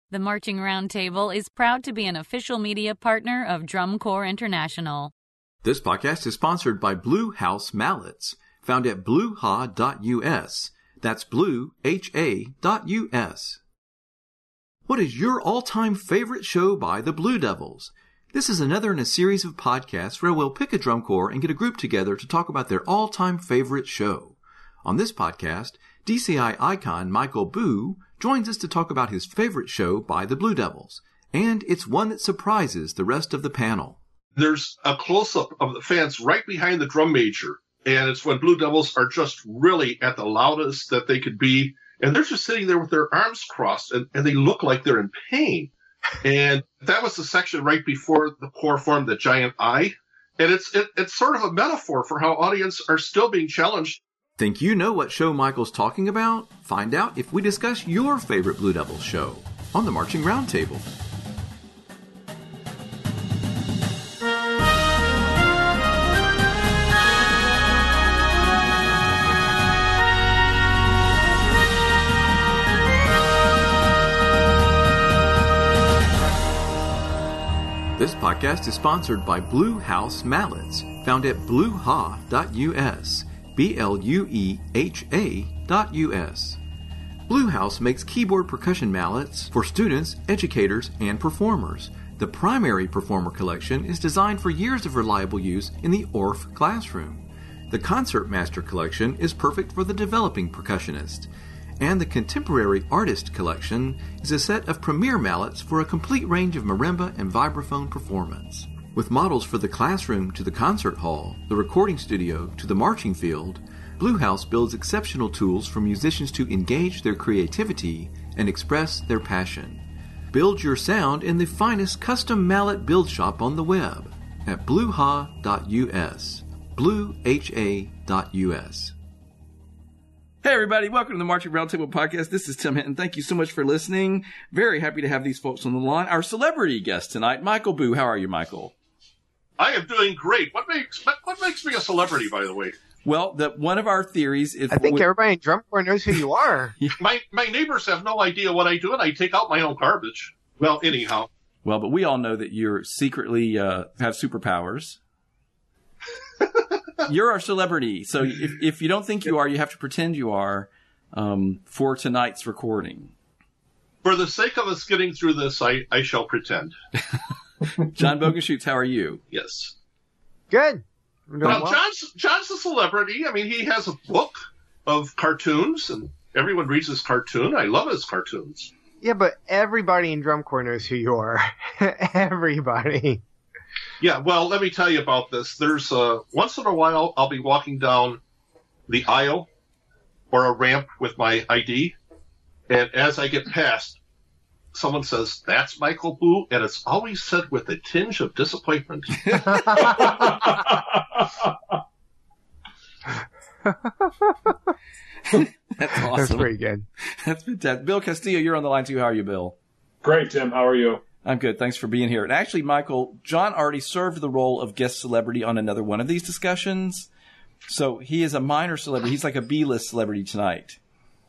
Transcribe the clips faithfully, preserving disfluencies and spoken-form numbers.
The Marching Roundtable is proud to be an official media partner of Drum Corps International. This podcast is sponsored by Blue House Mallets, found at blue ha dot u s. That's blue, H A dot U S. What is your all-time favorite show by the Blue Devils? This is another in a series of podcasts where we'll pick a drum corps and get a group together to talk about their all-time favorite show. On this podcast, D C I icon Michael Boo joins us to talk about his favorite show by the Blue Devils, and it's one that surprises the rest of the panel. There's a close-up of the fans right behind the drum major, and it's when Blue Devils are just really at the loudest that they could be, and they're just sitting there with their arms crossed, and, and they look like they're in pain. And that was the section right before the corps formed the giant eye, and it's it, it's sort of a metaphor for how audience are still being challenged. Think you know what show Michael's talking about? Find out if we discuss your favorite Blue Devils show on the Marching Roundtable. This podcast is sponsored by Blue House Mallets, found at blue ha dot U S. B L U E H A dot U S. Blue House makes keyboard percussion mallets for students, educators, and performers. The primary performer collection is designed for years of reliable use in the O R F classroom. The Concert Master collection is perfect for the developing percussionist. And the Contemporary Artist collection is a set of premier mallets for a complete range of marimba and vibraphone performance. With models for the classroom to the concert hall, the recording studio to the marching field, Blue House builds exceptional tools for musicians to engage their creativity and express their passion. Build your sound in the finest custom mallet build shop on the web at blue ha dot U S. blue ha dot U S. Hey everybody, welcome to the Marching Roundtable podcast. This is Tim Hinton. Thank you so much for listening. Very happy to have these folks on the line. Our celebrity guest tonight, Michael Boo. How are you, Michael? I am doing great. What makes what makes me a celebrity, by the way? Well, the, one of our theories is... I think we, everybody in drum corps knows who you are. my my neighbors have no idea what I do, and I take out my own garbage. Well, anyhow. Well, but we all know that you're secretly uh, have superpowers. You're our celebrity. So if, if you don't think you are, you have to pretend you are um, for tonight's recording. For the sake of us getting through this, I, I shall pretend. John Bogenschutz, how are you? Yes. Good. Well, well, John's John's a celebrity. I mean, he has a book of cartoons, and everyone reads his cartoon. I love his cartoons. Yeah, but everybody in drum corps knows who you are. Everybody. Yeah, well, let me tell you about this. There's uh, once in a while I'll be walking down the aisle or a ramp with my I D, and as I get past, someone says, "That's Michael Boo," and it's always said with a tinge of disappointment. That's awesome. That's pretty good. That's fantastic. Bill Castillo, you're on the line too. How are you, Bill? Great, Tim. How are you? I'm good. Thanks for being here. And actually, Michael, John already served the role of guest celebrity on another one of these discussions. So he is a minor celebrity. He's like a B-list celebrity tonight.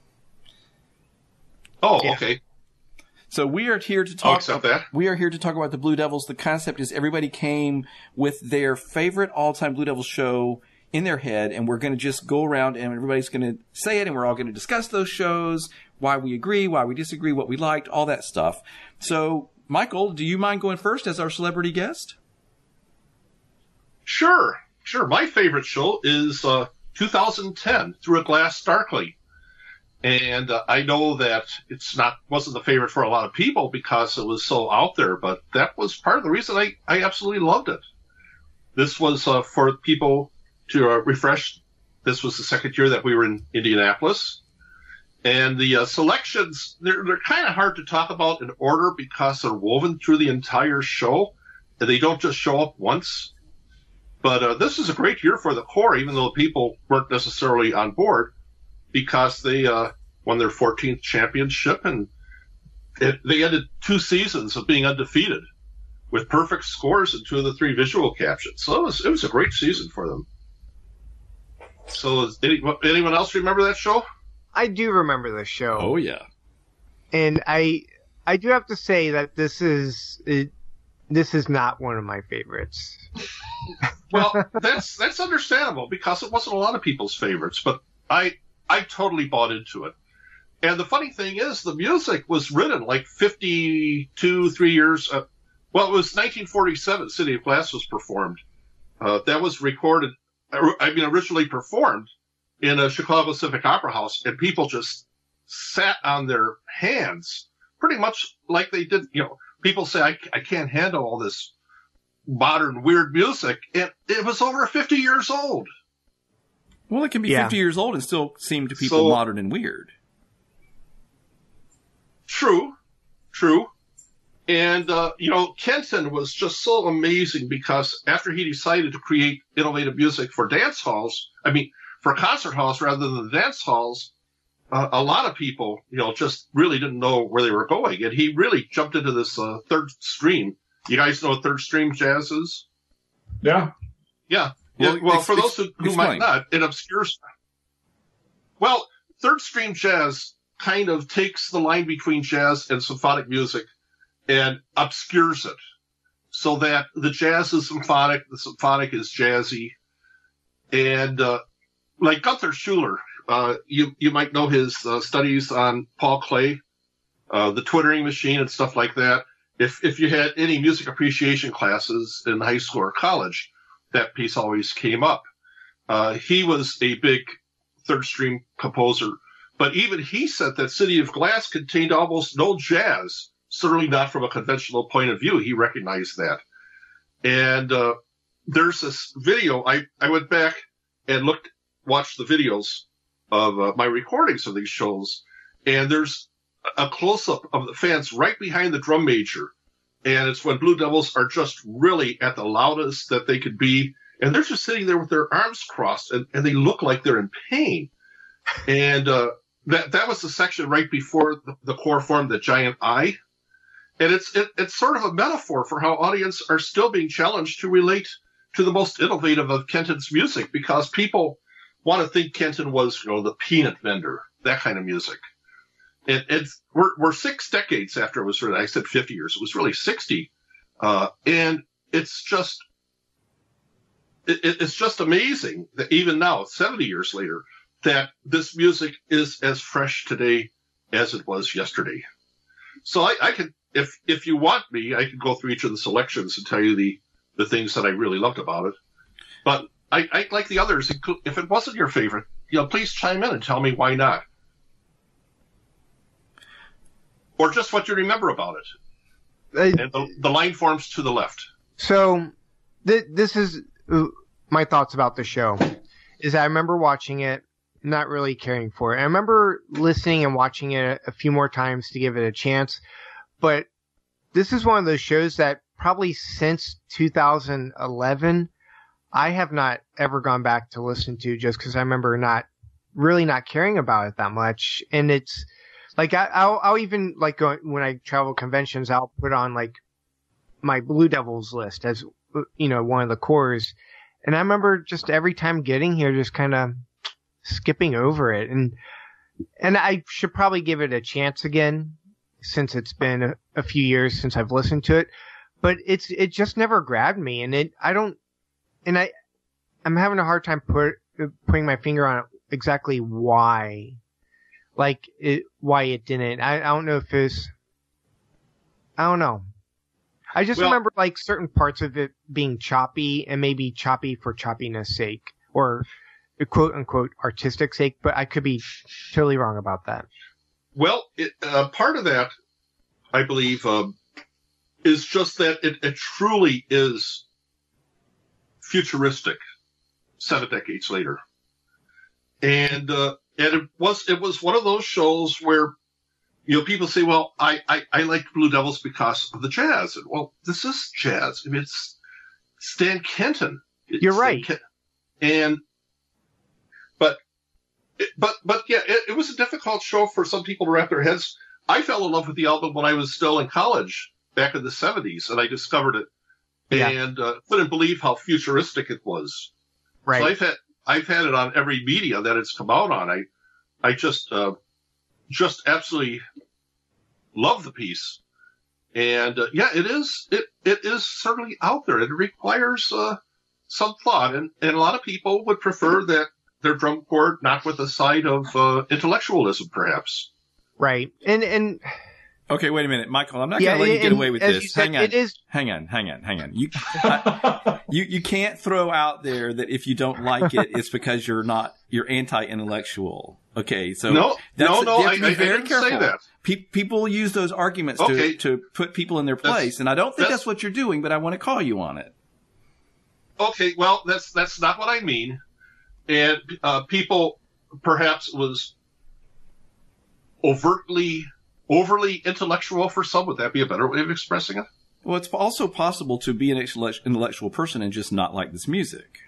Oh, Yeah. okay. So we are here to I'll talk. accept that. We are here to talk about the Blue Devils. The concept is everybody came with their favorite all-time Blue Devils show in their head, and we're going to just go around and everybody's going to say it, and we're all going to discuss those shows, why we agree, why we disagree, what we liked, all that stuff. So, Michael, do you mind going first as our celebrity guest? Sure, sure. My favorite show is uh, two thousand ten, Through a Glass Darkly. And uh, I know that it's not wasn't the favorite for a lot of people because it was so out there, but that was part of the reason I, I absolutely loved it. This was uh, for people to uh, refresh. This was the second year that we were in Indianapolis. And the uh, selections, they're, they're kind of hard to talk about in order because they're woven through the entire show. And they don't just show up once. But uh, this is a great year for the Corps, even though people weren't necessarily on board, because they uh, won their fourteenth championship, and it, they ended two seasons of being undefeated with perfect scores in two of the three visual captions. So it was, it was a great season for them. So is any, anyone else remember that show? I do remember this show. Oh, yeah. And I I do have to say that this is it, this is not one of my favorites. Well, that's that's understandable because it wasn't a lot of people's favorites, but I I totally bought into it. And the funny thing is, the music was written like fifty-two, three years. Uh, well, it was nineteen forty-seven. City of Glass was performed. Uh, that was recorded. I mean, originally performed in a Chicago Civic Opera House, and people just sat on their hands, pretty much like they did. You know, people say, I, I can't handle all this modern weird music, and it was over fifty years old. Well, it can be Yeah. fifty years old and still seem to people So- modern and weird. True, true. And, uh, you know, Kenton was just so amazing because after he decided to create innovative music for dance halls, I mean, for concert halls rather than dance halls, uh, a lot of people, you know, just really didn't know where they were going. And he really jumped into this uh, third stream. You guys know what third stream jazz is? Yeah. Yeah. Well, Yeah, well, ex- for those who, who explain. might not, it obscures. Well, third stream jazz kind of takes the line between jazz and symphonic music and obscures it so that the jazz is symphonic, the symphonic is jazzy. And uh, like Gunther Schuller, uh, you, you might know his uh, studies on Paul Klee, uh, the Twittering Machine and stuff like that. If, if you had any music appreciation classes in high school or college, that piece always came up. Uh, he was a big third stream composer, but even he said that City of Glass contained almost no jazz, certainly not from a conventional point of view. He recognized that. And uh, there's this video. I, I went back and looked, watched the videos of uh, my recordings of these shows, and there's a close-up of the fans right behind the drum major. And it's when Blue Devils are just really at the loudest that they could be. And they're just sitting there with their arms crossed, and, and they look like they're in pain. And uh, that that was the section right before the, the corps formed the giant eye. And it's it, it's sort of a metaphor for how audience are still being challenged to relate to the most innovative of Kenton's music, because people want to think Kenton was, you know, the peanut vendor, that kind of music. It, it's we're we're six decades after it was written. I said fifty years. It was really sixty, uh, and it's just it, it's just amazing that even now, seventy years later, that this music is as fresh today as it was yesterday. So I, I could, if if you want me, I could go through each of the selections and tell you the the things that I really loved about it. But I, I like the others. If it wasn't your favorite, you know, please chime in and tell me why not. Or just what you remember about it. Uh, And the, the line forms to the left. So, th- this is uh, my thoughts about the show. Is I remember watching it, not really caring for it. I remember listening and watching it a few more times to give it a chance. But this is one of those shows that probably since two thousand eleven, I have not ever gone back to listen to, just because I remember not really not caring about it that much. And it's like I, I'll, I'll even like go when I travel conventions, I'll put on like my Blue Devils list as, you know, one of the cores. And I remember just every time getting here, just kind of skipping over it. And, and I should probably give it a chance again, since it's been a, a few years since I've listened to it. But it's, it just never grabbed me. And it, I don't, and I, I'm having a hard time put, putting my finger on exactly why, like it, why it didn't. I, I don't know if it's, I don't know. I just Well- remember like certain parts of it being choppy, and maybe choppy for choppiness sake, or quote unquote artistic sake, but I could be totally wrong about that. Well, it, uh, part of that, I believe, um, is just that it, it truly is futuristic seven decades later. And, uh, and it was, it was one of those shows where, you know, people say, well, I, I, I liked Blue Devils because of the jazz. And, well, this is jazz. I mean, it's Stan Kenton. It's You're Stan right. Ken- and, but, it, but, but yeah, it, it was a difficult show for some people to wrap their heads. I fell in love with the album when I was still in college back in the seventies, and I discovered it Yeah. and uh, couldn't believe how futuristic it was. Right. So I've had I've had it on every media that it's come out on. I I just uh, just absolutely love the piece. And uh, yeah, it is it it is certainly out there. It requires uh, some thought, and, and a lot of people would prefer that their drum corps not with a side of uh, intellectualism, perhaps. Right, and and. Okay, wait a minute, Michael. I'm not Yeah, going to let you get and away with as this. you said, hang on, it is- hang on, hang on, hang on. You, I, you, you can't throw out there that if you don't like it, it's because you're not you're anti-intellectual. Okay, so No, that's, no, no, you have to I- be I very didn't careful. say that. Pe- people use those arguments Okay. to to put people in their That's- place, and I don't think that's- that's what you're doing. But I want to call you on it. Okay, well, that's that's not what I mean. And uh, people perhaps was overtly overly intellectual for some. Would that be a better way of expressing it? Well, it's also possible to be an intellect- intellectual person and just not like this music.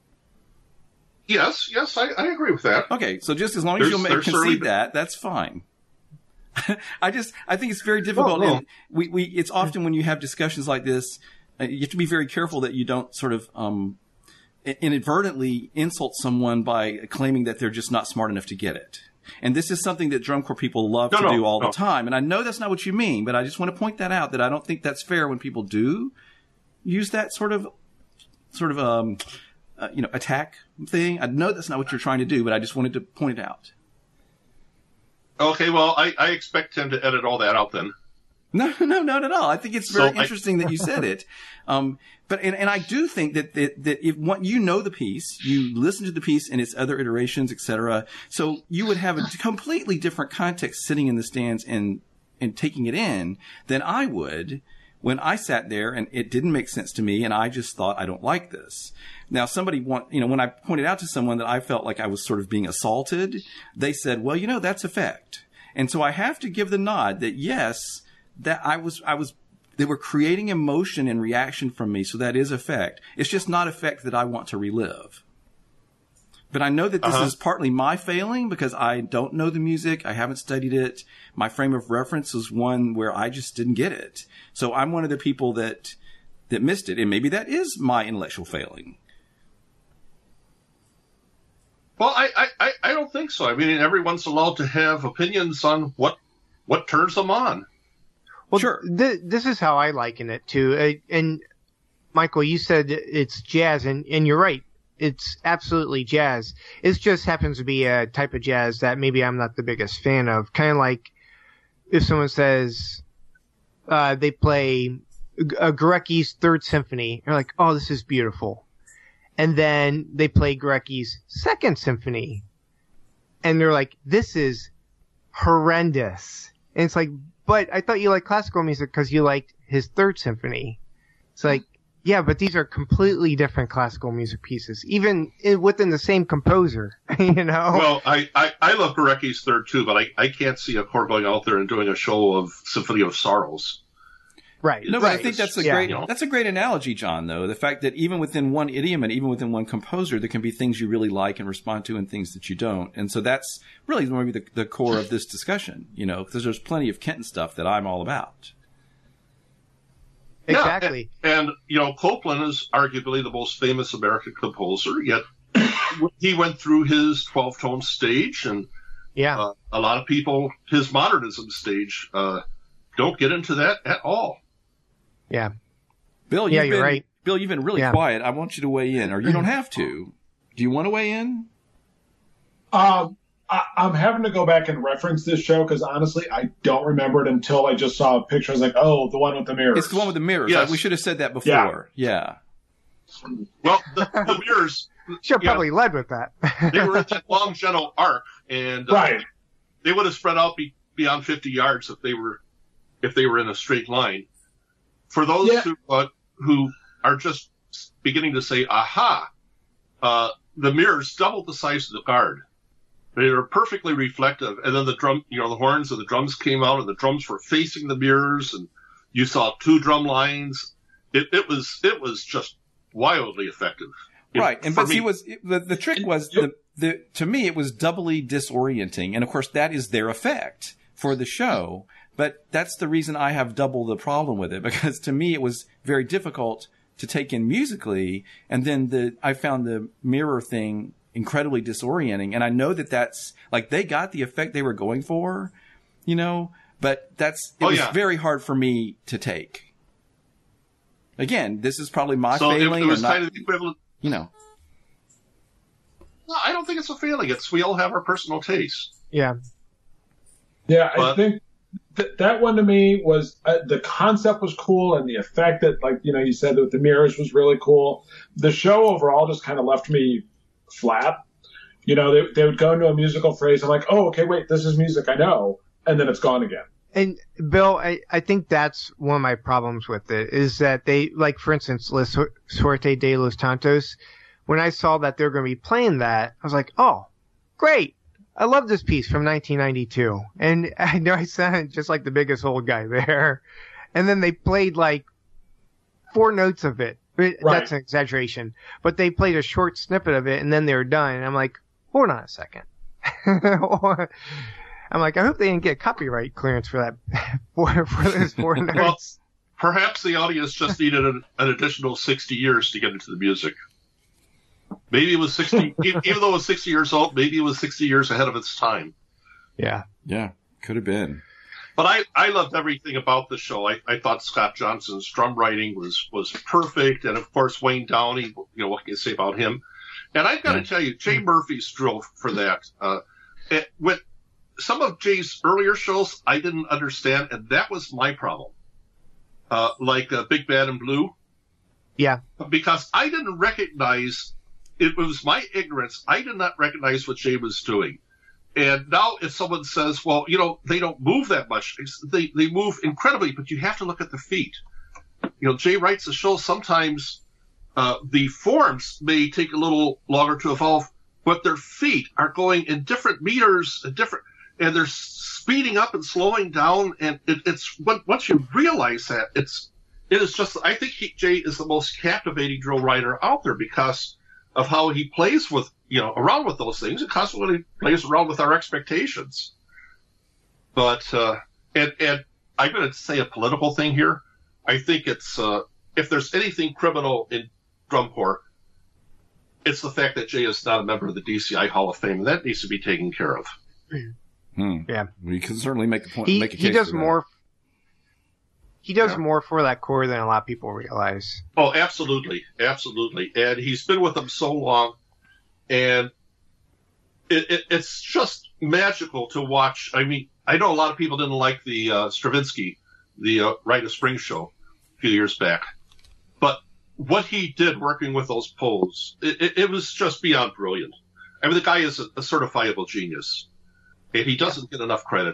Yes, yes, I, I agree with that. Okay, so just as long as There's- you'll make, there's concede certainly- that, that's fine. I just, I think it's very difficult. Well, no. And we, we, it's often when you have discussions like this, uh, you have to be very careful that you don't sort of, um, inadvertently insult someone by claiming that they're just not smart enough to get it. And this is something that drum corps people love No, to no, do all no. the time. And I know that's not what you mean, but I just want to point that out, that I don't think that's fair when people do use that sort of, sort of, um, uh, you know, attack thing. I know that's not what you're trying to do, but I just wanted to point it out. Okay, well, I, I expect him to edit all that out then. No, no, not at all. I think it's very So I- interesting that you said it. Um, but, and, and I do think that, that, that if what you know the piece, you listen to the piece and its other iterations, et cetera. So you would have a completely different context sitting in the stands and, and taking it in than I would when I sat there and it didn't make sense to me and I just thought, I don't like this. Now, somebody want, you know, when I pointed out to someone that I felt like I was sort of being assaulted, they said, well, you know, that's effect. And so I have to give the nod that yes, that I was, I was, they were creating emotion and reaction from me. So that is effect. It's just not effect that I want to relive. But I know that this Uh-huh. is partly my failing because I don't know the music. I haven't studied it. My frame of reference is one where I just didn't get it. So I'm one of the people that, that missed it. And maybe that is my intellectual failing. Well, I, I, I- I don't think so. I mean, everyone's allowed to have opinions on what what turns them on. Well, Sure. th- this is how I liken it too. Uh, and Michael, you said it's jazz, and, and you're right. It's absolutely jazz. It just happens to be a type of jazz that maybe I'm not the biggest fan of. Kind of like if someone says uh, they play a Gorecki's Third Symphony, you're like, oh, this is beautiful. And then they play Gorecki's Second Symphony, and they're like, this is horrendous. And it's like, but I thought you liked classical music because you liked his Third Symphony. It's like, yeah, but these are completely different classical music pieces, even in, within the same composer, you know? Well, I, I, I love Gorecki's Third too, but I, I can't see a corps going out there and doing a show of Symphony of Sorrows. right. No, but right. I think that's a Yeah. great, You know? that's a great analogy, John, though. The fact that even within one idiom and even within one composer, there can be things you really like and respond to and things that you don't. And so that's really maybe the, the core of this discussion, you know, because there's plenty of Kenton stuff that I'm all about. Exactly. Yeah, and, and, you know, Copland is arguably the most famous American composer, yet he went through his twelve-tone stage, and Yeah. uh, a lot of people, his modernism stage, uh, don't get into that at all. Yeah. Bill, you've Yeah, you're been, right. Bill, you've been really Yeah. quiet. I want you to weigh in, or you don't have to. Do you want to weigh in? Um, I, I'm having to go back and reference this show because honestly, I don't remember it until I just saw a picture. I was like, oh, the one with the mirrors. It's the one with the mirrors. Yes. Like, we should have said that before. Yeah. Well, the, the mirrors, Should have Yeah. probably led with that. they were in that long general arc, and uh, Right. they would have spread out be, beyond fifty yards if they were if they were in a straight line. For those Yeah. who uh, who are just beginning to say, "Aha!" Uh, the mirrors doubled the size of the guard. They were perfectly reflective, and then the drum, you know, the horns and the drums came out, and the drums were facing the mirrors, and you saw two drum lines. It, it was it was just wildly effective. It- Right. And for but see, me- was it, the the trick was the, the to me it was doubly disorienting, and of course that is their effect for the show. But that's the reason I have double the problem with it, because to me it was very difficult to take in musically, and then the I found the mirror thing incredibly disorienting. And I know that that's like they got the effect they were going for, you know, But that's it Oh, was yeah. very hard for me to take. Again, this is probably my So it, failing, it was or not, kind of the equivalent. you know. No, I don't think it's a failing. It's we all have our personal tastes. Yeah. Yeah, But- I think th- that one to me was uh, the concept was cool, and the effect that, like you know, you said with the mirrors was really cool. The show overall just kind of left me flat. You know, they they would go into a musical phrase. I'm like, oh, okay, wait, this is music I know, and then it's gone again. And Bill, I, I think that's one of my problems with it is that they, like, for instance, La Su- Suerte de los Tontos, when I saw that they were going to be playing that, I was like, oh, great. I love this piece from nineteen ninety-two. And I know I sounded just like the biggest old guy there. And then they played like four notes of it. Right. That's an exaggeration. But they played a short snippet of it and then they were done. And I'm like, hold on a second. I'm like, I hope they didn't get copyright clearance for that, for, for those four notes. Perhaps the audience just needed an, an additional sixty years to get into the music. Maybe it was sixty, even though it was sixty years old, maybe it was sixty years ahead of its time. Yeah. Yeah, could have been. But I, I loved everything about the show. I, I thought Scott Johnson's drum writing was, was perfect. And of course, Wayne Downey, you know, what can you say about him? And I've got Yeah. to tell you, Jay Murphy's drill for that. Uh, it, with some of Jay's earlier shows, I didn't understand, and that was my problem. Uh, like uh, Big Bad and Blue. Yeah. Because I didn't recognize, it was my ignorance, I did not recognize what Jay was doing. And now if someone says, well, you know, they don't move that much, it's- they, they move incredibly, but you have to look at the feet. You know, Jay writes the show, sometimes uh, the forms may take a little longer to evolve, but their feet are going in different meters, and different, and they're speeding up and slowing down. And it, it's when, once you realize that, it's it is just. I think he, Jay is the most captivating drill writer out there because of how he plays with you know around with those things and constantly plays around with our expectations. But uh, and and I'm going to say a political thing here. I think it's uh, if there's anything criminal in drum corps, it's the fact that Jay is not a member of the D C I Hall of Fame, and that needs to be taken care of. Hmm. Yeah. We can certainly make a point. He, make a he case does for that. more, he does Yeah. more for that core than a lot of people realize. Oh, absolutely, absolutely. And he's been with them so long, and it, it, it's just magical to watch. I mean, I know a lot of people didn't like the uh, Stravinsky, the uh, Rite of Spring show a few years back, but what he did working with those poles, it, it, it was just beyond brilliant. I mean, the guy is a, a certifiable genius, and he doesn't get enough credit.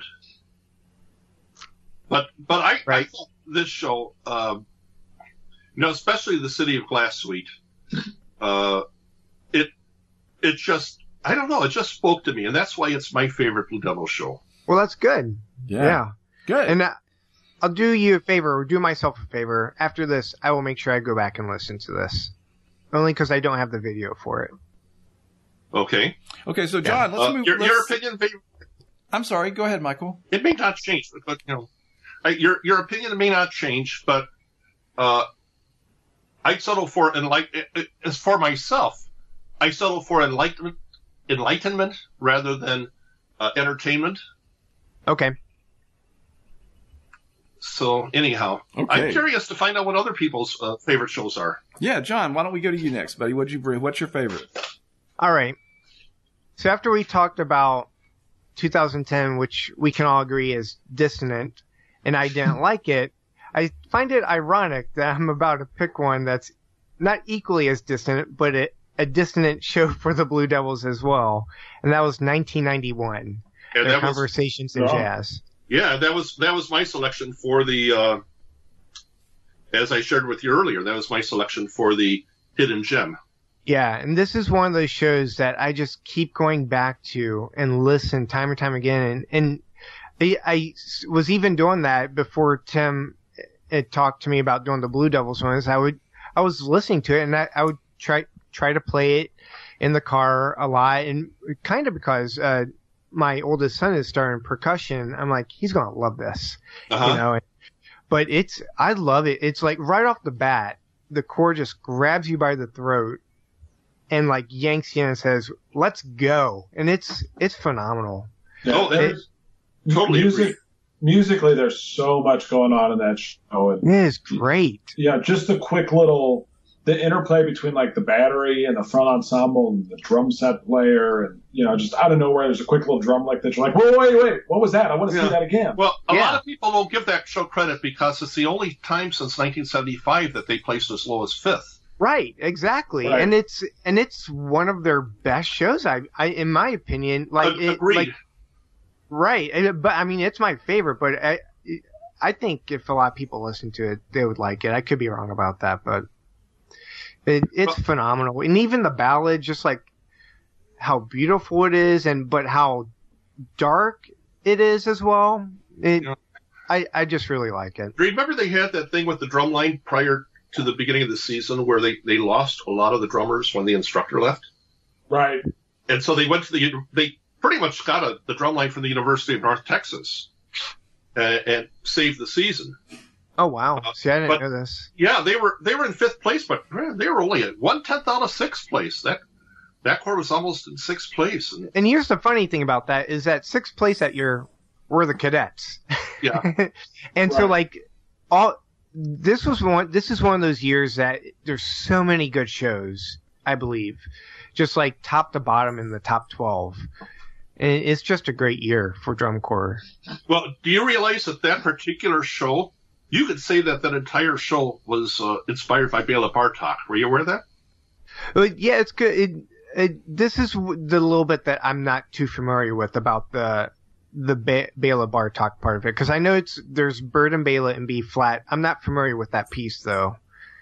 But but I, I Right. thought this show, um, you know, especially the City of Glass Suite, uh, it it just I don't know, it just spoke to me, and that's why it's my favorite Blue Devil show. Well, that's good. Yeah. Yeah. Good. And uh, I'll do you a favor, or do myself a favor. After this, I will make sure I go back and listen to this. Only because I don't have the video for it. Okay, okay, so John, let's uh, move. your, let's, your opinion may, I'm sorry. Go ahead, Michael. it may not change, but, but you know, I, your your opinion may not change, but uh, I'd settle for enlight. As for myself, I settle for enlightenment, enlightenment rather than uh, entertainment. Okay. So anyhow, Okay. I'm curious to find out what other people's uh, favorite shows are. Yeah, John. Why don't we go to you next, buddy? What'd you bring? What's your favorite? All right. So after we talked about two thousand ten, which we can all agree is dissonant, and I didn't like it, I find it ironic that I'm about to pick one that's not equally as dissonant, but a, a dissonant show for the Blue Devils as well, and that was nineteen ninety-one. And Their that was Conversations in Oh. Jazz. yeah, that was that was my selection for the. Uh, as I shared with you earlier, that was my selection for the Hidden Gem. Yeah, and this is one of those shows that I just keep going back to and listen time and time again. And, and I, I was even doing that before Tim had talked to me about doing the Blue Devils ones. I would, I was listening to it and I, I would try, try to play it in the car a lot. And kind of because, uh, my oldest son is starting percussion. I'm like, he's going to love this, Uh-huh. you know, but it's, I love it. It's like right off the bat, the chord just grabs you by the throat and like yanks you in and says, let's go. And it's, it's phenomenal. Oh, there's totally music. agree. musically, there's so much going on in that show. And, It is great. yeah, just the quick little, the interplay between like the battery and the front ensemble and the drum set player, and you know, just out of nowhere, there's a quick little drum lick that you're like, wait, wait, wait, what was that? I want to Yeah. see that again. Well, a Yeah. lot of people don't give that show credit because it's the only time since nineteen seventy-five that they placed as low as fifth. Right, exactly, Right. and it's and it's one of their best shows. I, I in my opinion, like Ag- it, Agreed. like right. and- But I mean, it's my favorite. But I, I think if a lot of people listen to it, they would like it. I could be wrong about that, but it, it's Well- phenomenal. And even the ballad, just like how beautiful it is, and but how dark it is as well. It, Yeah. I, I just really like it. Do you remember they had that thing with the drum line prior to the beginning of the season where they, they lost a lot of the drummers when the instructor left? Right. And so they went to the, they pretty much got a, the drum line from the University of North Texas and, and saved the season. Oh wow! See, I didn't but- know this. Yeah, they were, they were in fifth place, but man, they were only at one tenth out of sixth place. That, that corps was almost in sixth place. And And here's the funny thing about that is that sixth place that year were the cadets. yeah, and so Right. like all this was one this is one of those years that there's so many good shows, I believe. Just like top to bottom in the top twelve. And it's just a great year for drum corps. well, do you realize that that particular show, you could say that that entire show was uh, inspired by Bela Bartok. Were you aware of that? But yeah, it's good. It, it, this is w- the little bit that I'm not too familiar with about the the ba- Bela Bartok part of it, because I know it's there's Bird and Bela in B flat. I'm not familiar with that piece though.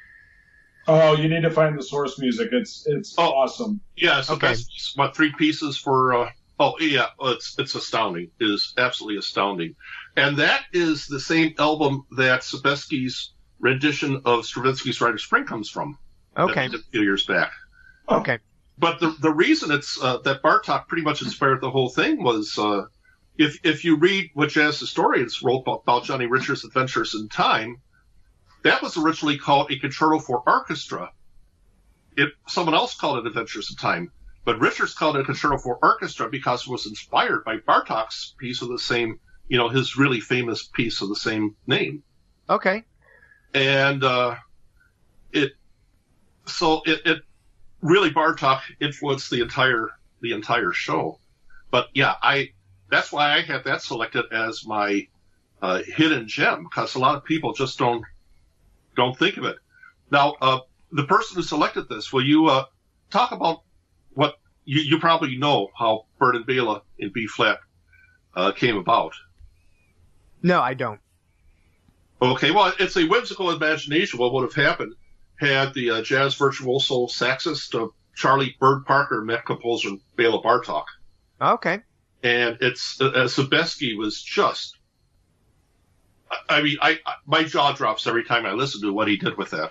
Oh, you need to find the source music. It's it's Oh. awesome. Yeah, so Okay. that's what three pieces for. Uh, oh, yeah, it's it's astounding. It is absolutely astounding, and that is the same album that Sebesky's rendition of Stravinsky's Rite of Spring comes from. Okay. A few years back. Okay. But the the reason it's uh, that Bartok pretty much inspired the whole thing was uh, if if you read what jazz historians wrote about, about Johnny Richards' Adventures in Time, that was originally called a concerto for orchestra. It someone else called it Adventures in Time, but Richards called it a concerto for orchestra because it was inspired by Bartok's piece of the same, you know, his really famous piece of the same name. Okay. And uh, it so it, it really Bartok influenced the entire the entire show. But yeah, I that's why I had that selected as my uh, hidden gem, because a lot of people just don't don't think of it. Now, uh, the person who selected this, will you uh, talk about what you, you probably know how Bird and Bela in B flat uh, came about? No, I don't. Okay, well, it's a whimsical imagination what would have happened had the uh, jazz virtuoso saxist uh, Charlie Bird Parker met composer Bela Bartok. Okay. And it's uh, uh, Sebesky was just, I, I mean, I, I my jaw drops every time I listen to what he did with that.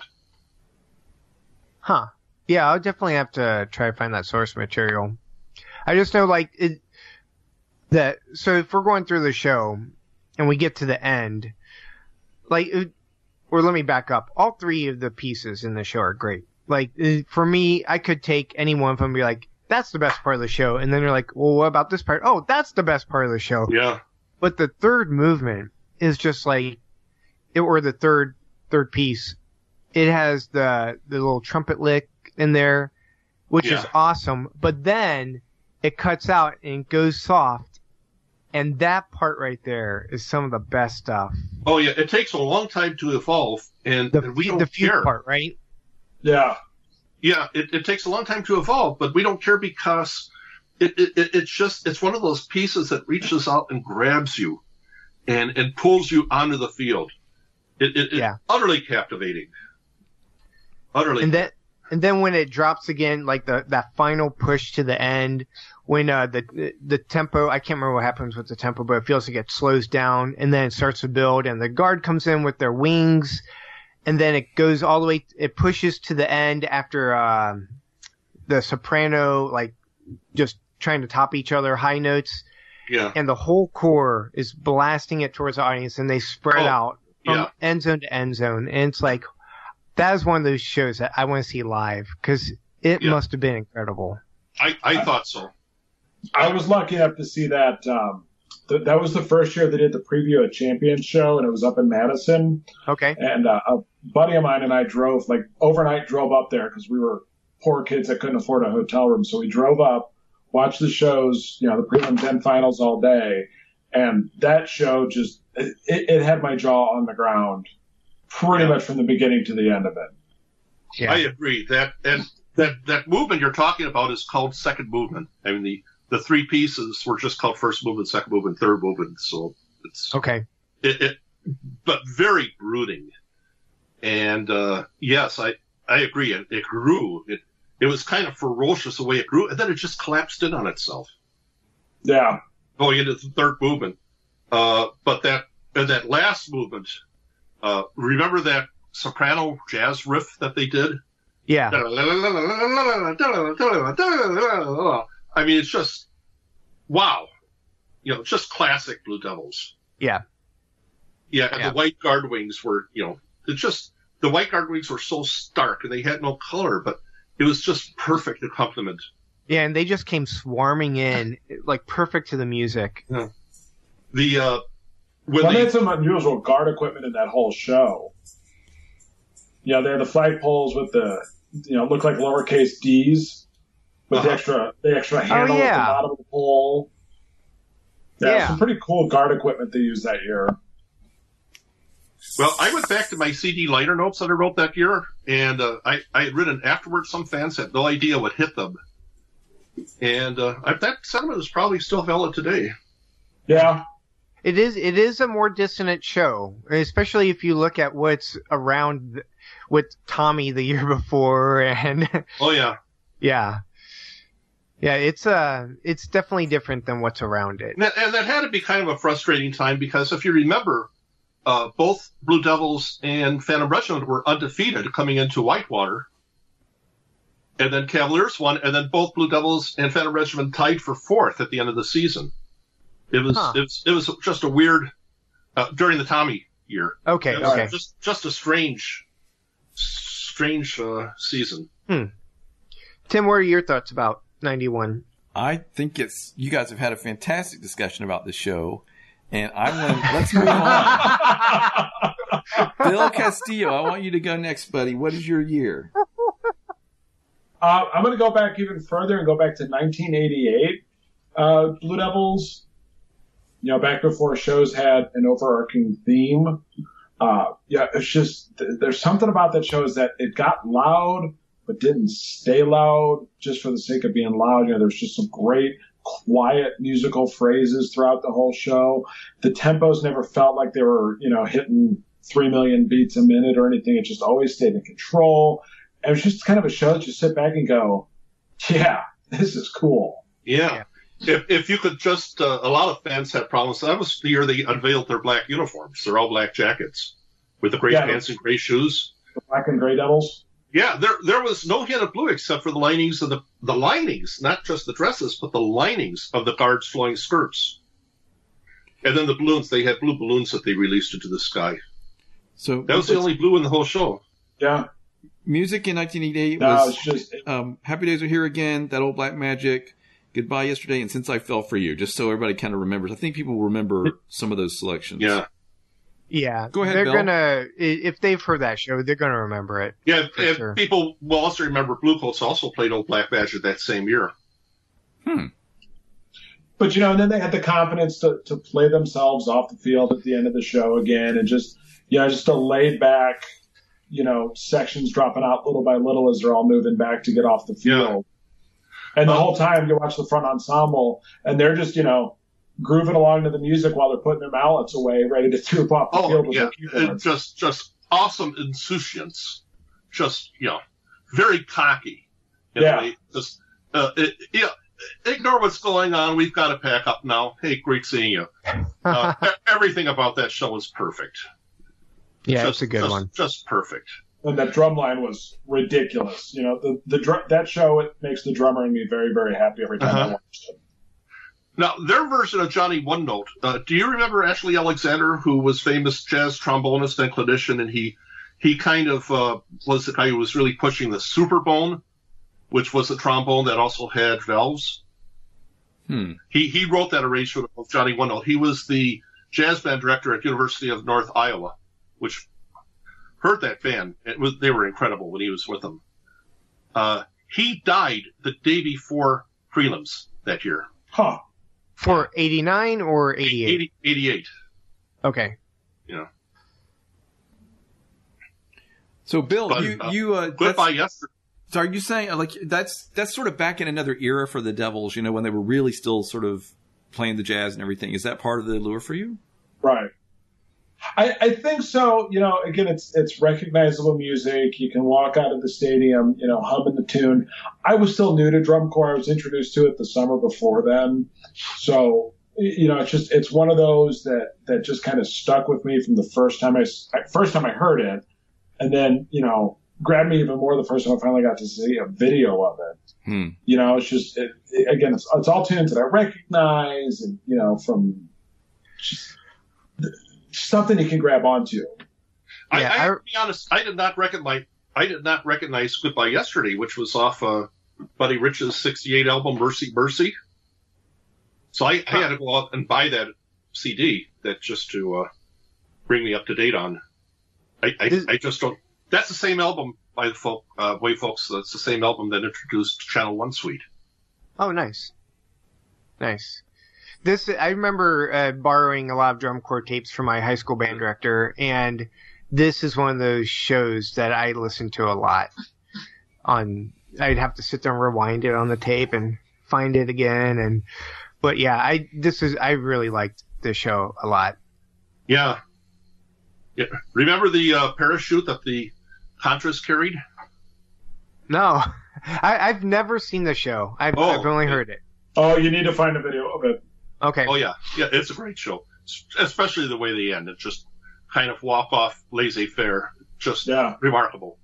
Huh. Yeah, I'll definitely have to try to find that source material. I just know, like, it, that, so if we're going through the show and we get to the end, like, it, or let me back up. All three of the pieces in the show are great. Like, it, for me, I could take any one of them and be like, that's the best part of the show. And then they're like, well, what about this part? Oh, that's the best part of the show. Yeah. But the third movement is just like, it, or the third, third piece, it has the, the little trumpet lick in there, which Yeah. is awesome. But then it cuts out and goes soft. And that part right there is some of the best stuff. Oh yeah, it takes a long time to evolve, and, The, and we fu- don't the fugue care. part, right? Yeah. Yeah, it, it takes a long time to evolve, but we don't care because it, it, it it's just it's one of those pieces that reaches out and grabs you, and and pulls you onto the field. It, it, Yeah. It's utterly captivating. Utterly. And then, and then when it drops again, like the, that final push to the end, when, uh, the, the tempo, I can't remember what happens with the tempo, but it feels like it slows down and then it starts to build and the guard comes in with their wings and then it goes all the way, it pushes to the end after, um, the soprano, like, just trying to top each other, high notes, yeah. and the whole corps is blasting it towards the audience and they spread Oh, out from yeah. end zone to end zone. And it's like, that is one of those shows that I want to see live because it Yeah. must have been incredible. I, I thought so. I was lucky enough to see that um, th- that was the first year they did the preview at Champions show, and it was up in Madison. Okay. And uh, a buddy of mine and I drove, like, overnight drove up there because we were poor kids that couldn't afford a hotel room. So we drove up, watched the shows, you know, the prelims and finals all day. And that show just, it, it had my jaw on the ground pretty Yeah. much from the beginning to the end of it. Yeah. I agree. That and that that movement you're talking about is called second movement. I mean, the the three pieces were just called first movement, second movement, third movement. So it's Okay. it, it but very brooding. And uh, yes, I I agree. It, it grew. It it was kind of ferocious the way it grew, and then it just collapsed in on itself Yeah. going into the third movement. Uh, but that and that last movement, uh, remember that soprano jazz riff that they did? Yeah. I mean, it's just, wow. You know, just classic Blue Devils. Yeah. Yeah, and Yeah. the White Guard Wings were, you know, it's just, the White Guard Wings were so stark and they had no color, but it was just perfect accompaniment. Yeah, and they just came swarming in, like perfect to the music. The, uh, when Well, they they, had some unusual guard equipment in that whole show. You know, they had the flagpoles with the, you know, look like lowercase D's with the Uh-huh. extra, the extra handle yeah. at the bottom of the pole. Yeah, Yeah. some pretty cool guard equipment they used that year. well, I went back to my C D liner notes that I wrote that year, and uh, I, I had written afterwards, some fans had no idea what hit them. And uh, I, that sentiment is probably still valid today. Yeah. It is. It is a more dissonant show, especially if you look at what's around th- with Tommy the year before, and Oh, yeah. yeah, yeah. It's uh It's definitely different than what's around it. And that, and that had to be kind of a frustrating time because if you remember, uh, both Blue Devils and Phantom Regiment were undefeated coming into Whitewater. And then Cavaliers won, and then both Blue Devils and Phantom Regiment tied for fourth at the end of the season. It was Huh. it was it was just a weird uh, during the Tommy year. Okay. It was Okay. Just just a strange strange uh, season. Tim, what are your thoughts about ninety-one? I think it's you guys have had a fantastic discussion about the show, and I want let's move on. Bill Castillo, I want you to go next, buddy. What is your year? Uh, I'm going to go back even further and go back to nineteen eighty-eight. Uh, Blue Devils, you know, back before shows had an overarching theme. Uh, yeah, it's just, th- there's something about that show is that it got loud, but didn't stay loud just for the sake of being loud. You know, there's just some great, quiet musical phrases throughout the whole show. The tempos never felt like they were, you know, hitting three million beats a minute or anything. It just always stayed in control. It was just kind of a show that you sit back and go, yeah, this is cool. Yeah. If if you could just, uh, a lot of fans had problems. That was the year they unveiled their black uniforms. They're all black jackets with the gray Yeah. pants and gray shoes. The Black and Gray Devils. Yeah, there there was no hint of blue except for the linings of the the linings, not just the dresses, but the linings of the guards' flowing skirts. And then the balloons, they had blue balloons that they released into the sky. So That was the only blue in the whole show. Yeah. music in nineteen eighty-eight No, was it's just, um, Happy Days Are Here Again, That Old Black Magic, Goodbye Yesterday, and Since I Fell for You, just so everybody kind of remembers. I think people will remember some of those selections. Yeah. Yeah. Go ahead, They're Bill. gonna i- if they've heard that show, they're gonna remember it. Yeah, For and sure. people will also remember Blue Coats also played Old Black Magic that same year. but you know, and then they had the confidence to, to play themselves off the field at the end of the show again, and just, you know, just a laid back, you know, sections dropping out little by little as they're all moving back to get off the field. And the whole time you watch the front ensemble, and they're just, you know, grooving along to the music while they're putting their mallets away, ready to troop off the Oh, field with yeah. their And keyboards. just, just awesome insouciance. Just, you know, very cocky. in a Yeah. way. Just, uh, it, yeah, ignore what's going on. We've got to pack up now. Hey, great seeing you. Uh, e- everything about that show is perfect. Yeah, just, it's a good just, one. Just perfect. And that drum line was ridiculous. You know, the the dr- that show, it makes the drummer and me very, very happy every time I Uh-huh. watch it. Now, their version of Johnny One Note, uh, do you remember Ashley Alexander, who was famous jazz trombonist and clinician, and he he kind of uh, was the guy who was really pushing the Superbone, which was a trombone that also had valves? Hmm. He he wrote that arrangement with Johnny One Note. He was the jazz band director at University of North Iowa, which heard that band. It was they were incredible when he was with them. Uh, he died the day before prelims that year. Huh. For eighty-nine or eighty-eight? eighty, eighty-eight. Okay. You know. So, Bill, But, you uh, you uh, Quit by yesterday. so are you saying uh, like that's that's sort of back in another era for the Devils? You know, when they were really still sort of playing the jazz and everything. Is that part of the allure for you? Right. I, I think so. You know, again, it's it's recognizable music. You can walk out of the stadium, you know, humming the tune. I was still new to drum corps. I was introduced to it the summer before then. So, you know, it's just it's one of those that, that just kind of stuck with me from the first time I first time I heard it, and then you know grabbed me even more the first time I finally got to see a video of it. Hmm. You know, it's just it, it, again, it's, it's all tunes that I recognize, and you know, from just, something you can grab onto. I, Yeah, I, I- to be honest, I did not recognize I did not recognize Goodbye Yesterday, which was off uh, Buddy Rich's sixty-eight album Mercy Mercy. So I, I had to go out and buy that C D that just to uh, bring me up to date on. I, I, This- I just don't. That's the same album, by the folk, uh, way folks. That's the same album that introduced Channel One Suite. Oh, nice. Nice. This, I remember uh, borrowing a lot of drum corps tapes from my high school band director, and this is one of those shows that I listened to a lot. On, I'd have to sit there and rewind it on the tape and find it again, and but yeah, I this is I really liked this show a lot. Yeah. Yeah. Remember the uh, parachute that the Contras carried? No, I, I've never seen the show. I've, Oh, I've only okay. heard it. Oh, you need to find a video of it. Okay. Oh yeah, yeah, it's a great show, especially the way they end. It's just kind of walk off, laissez-faire, just Yeah. remarkable.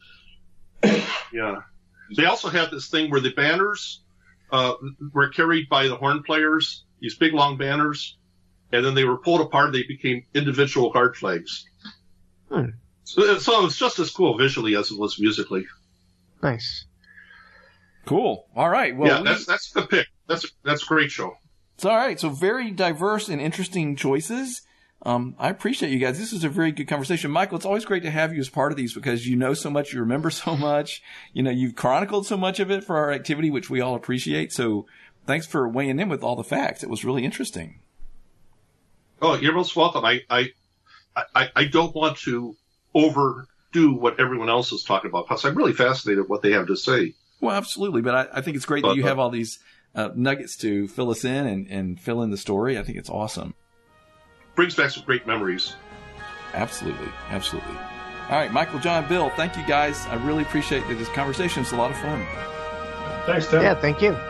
Yeah, they also had this thing where the banners uh, were carried by the horn players, these big long banners, and then they were pulled apart. They became individual guard flags. Hmm. So, so it was just as cool visually as it was musically. Nice. Cool. All right. Well, yeah, we- that's that's the pick. That's that's a great show. It's all right. So very diverse and interesting choices. Um, I appreciate you guys. This is a very good conversation. Michael, it's always great to have you as part of these because you know so much, you remember so much, you know, you've chronicled so much of it for our activity, which we all appreciate. So thanks for weighing in with all the facts. It was really interesting. Oh, you're most welcome. I I, I, I don't want to overdo what everyone else is talking about because I'm really fascinated with what they have to say. Well, absolutely. But I, I think it's great that But, you uh, have all these uh, nuggets to fill us in and, and fill in the story. I think it's awesome. Brings back some great memories. Absolutely. Absolutely. All right, Michael, John, Bill, thank you guys. I really appreciate this conversation. It's a lot of fun. Thanks, Tim. Yeah, thank you.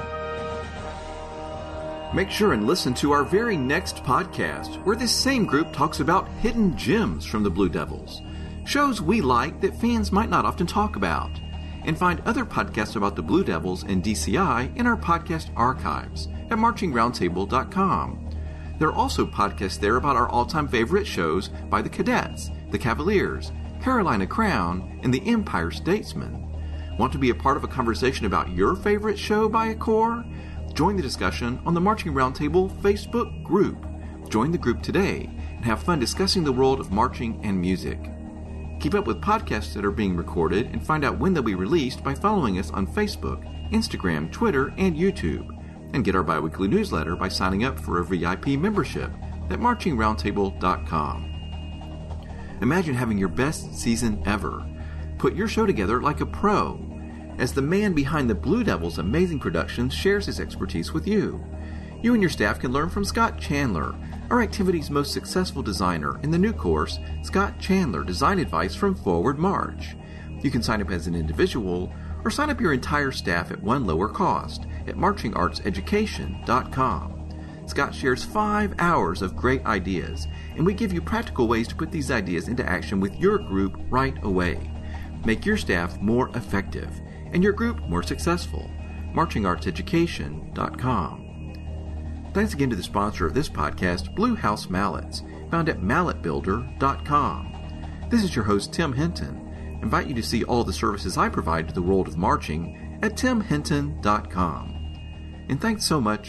Make sure and listen to our very next podcast, where this same group talks about hidden gems from the Blue Devils, shows we like that fans might not often talk about, and find other podcasts about the Blue Devils and D C I in our podcast archives at marching roundtable dot com. There are also podcasts there about our all-time favorite shows by the Cadets, the Cavaliers, Carolina Crown, and the Empire Statesman. Want to be a part of a conversation about your favorite show by a corps? Join the discussion on the Marching Roundtable Facebook group. Join the group today and have fun discussing the world of marching and music. Keep up with podcasts that are being recorded and find out when they'll be released by following us on Facebook, Instagram, Twitter, and YouTube. And get our biweekly newsletter by signing up for a V I P membership at marching roundtable dot com. Imagine having your best season ever. Put your show together like a pro, as the man behind the Blue Devils' amazing productions shares his expertise with you. You and your staff can learn from Scott Chandler, our activity's most successful designer, in the new course, Scott Chandler Design Advice from Forward March. You can sign up as an individual or sign up your entire staff at one lower cost at marching arts education dot com. Scott shares five hours of great ideas, and we give you practical ways to put these ideas into action with your group right away. Make your staff more effective and your group more successful. marching arts education dot com. Thanks again to the sponsor of this podcast, Blue House Mallets, found at mallet builder dot com. This is your host, Tim Hinton. I invite you to see all the services I provide to the world of marching at tim hinton dot com. And thanks so much